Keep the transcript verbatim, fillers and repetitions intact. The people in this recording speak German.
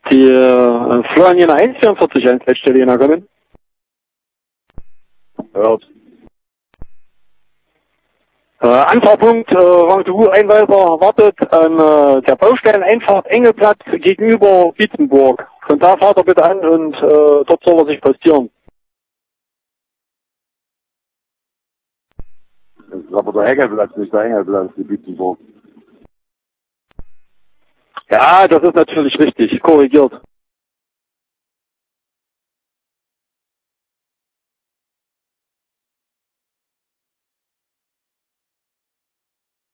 Die äh, Florian eins vierundvierzig eins Leitstelle hinkommen. Hört. Äh, Anfahrpunkt äh, Rendezvous Einweiser wartet an äh, der Baustelleneinfahrt Engelplatz gegenüber Bietenburg. Von da fahrt er bitte an und äh, dort soll er sich postieren. Das ist aber der Engelplatz, nicht der Engelplatz, die Bietenburg. Ja, das ist natürlich richtig, korrigiert.